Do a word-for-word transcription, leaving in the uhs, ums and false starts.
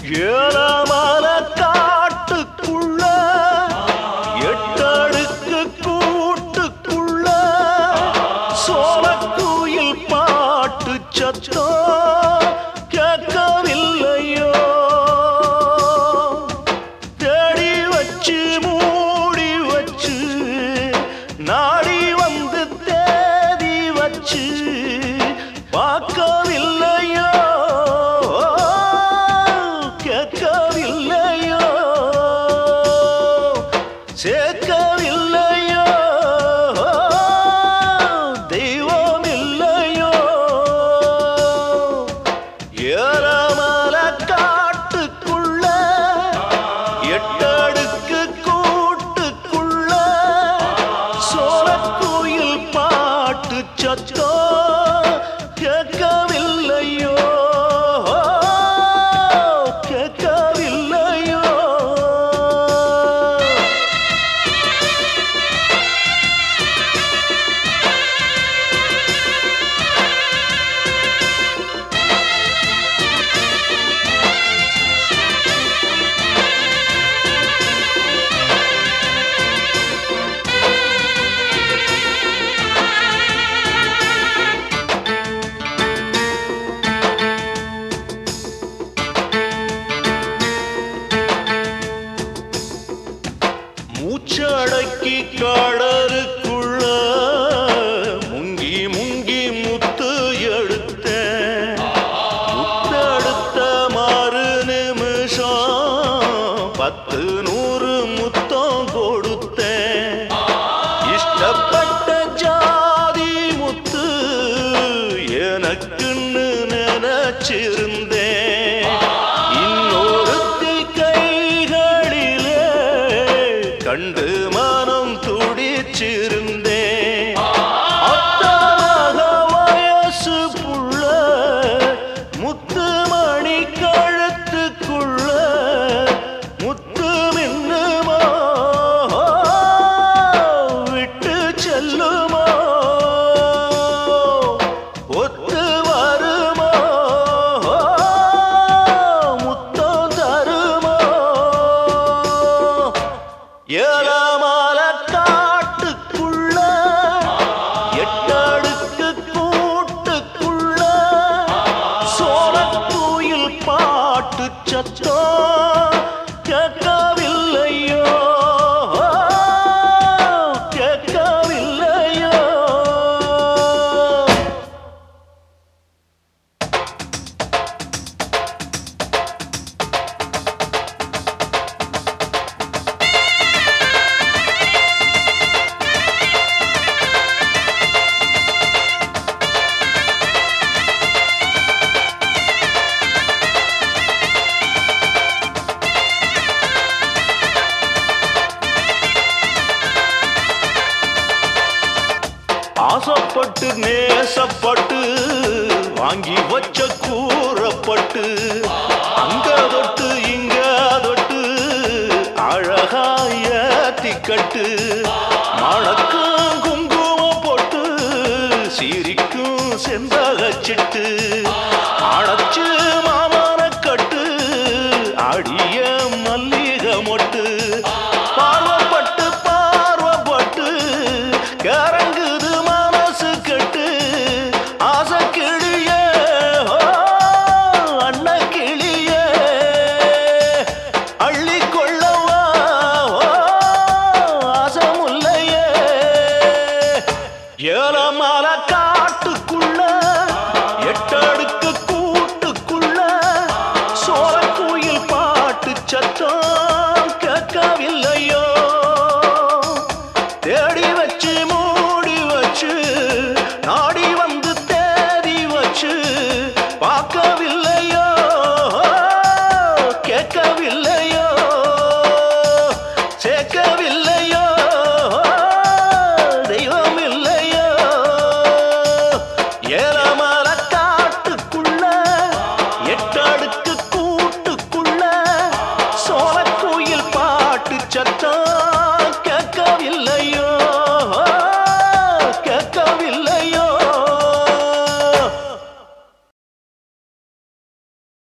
ஏலமல காட்டுக்குள்ள எட்டடுக்கு கூட்டுக்குள்ள சோலக்குயில் பாட்டு சத்தம் கேட்கவில்லையோ தேடி வச்சு மூடி வச்சு நாடி வந்து தேதி வச்சு பார்க்கவில்லையோ கேட்கவில்லையோ சேர்க்கவில்லையோ தெய்வம் இல்லையோ ஏலமல காட்டுக்குள்ள எட்டடுக்கு கூட்டுக்குள்ள சோலக்குயில் பாட்டு சத்தம் கேட்கவில்லையோ கேட்கவில்லையோ மூச்சடக்கி கடலுக்குள்ள முங்கி முங்கி முத்து எடுத்தேன் முத்தெடுத்த மறு நிமிஷம் பத்து நூறு முத்தம் கொடுத்தேன் இஷ்டப்பட்ட ஜாதி முத்து எனக்குன்னு நினைச்சிருந்தேன் இன்னொருத்தி கைகளிலே கண்டு மனம் துடிச்சிருந்தேன் அத்தமாக வயசு புள்ள முத்து மணி கழுத்துக்குள்ள முத்து மின்னுமோ விட்டு செல்லுமோ ஒத்து வருமோ முத்தம் தருமோ ஏலமல காட்டுக்குள்ள எட்டடுக்கு கூட்டுக்குள்ள சோலக்குயில் பாட்டு சத்தம் கேட்கவில்லையோ கேட்கவில்லையோ ஆசைப்பட்டு நேசப்பட்டு வாங்கி வச்ச கூறப்பட்டு அங்க தொட்டு இங்க தொட்டு அழகாய திக்கட்டு மணக்கும் குங்குமம் போட்டு சிரிக்கும் செந்தகச்சிட்டு அணைச்சு மாமன கட்டு அடிய மல்லிகை மொட்டு பார்வப்பட்டு பார்வப்பட்டு கரங்குது மனசு கட்டு ஆசை கிழ